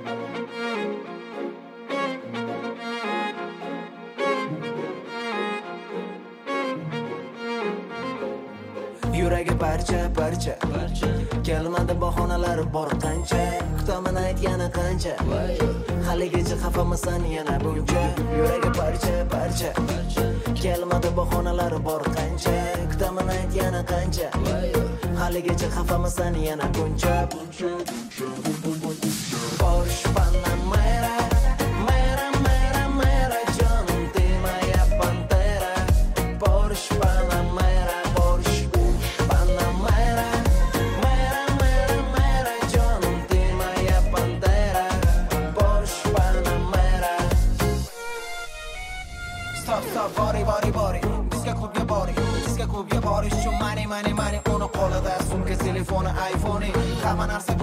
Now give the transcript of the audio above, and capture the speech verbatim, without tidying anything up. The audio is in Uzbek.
Yuragi parcha parcha kelmadi bahonalar bor qancha kutaman aytgani qancha haligacha xafamisan yana buncha yuragi parcha parcha kelmadi bahonalar bor qancha kutaman aytgani qancha haligacha xafamisan yana buncha Porsche Panamera mera mera mera canım demaya pantera Porsche Panamera bori bori bori bizga klubga bori bizga klubga borish uchun mani mani mani uni qo'lida sumka telefoni iPhone hamma narsa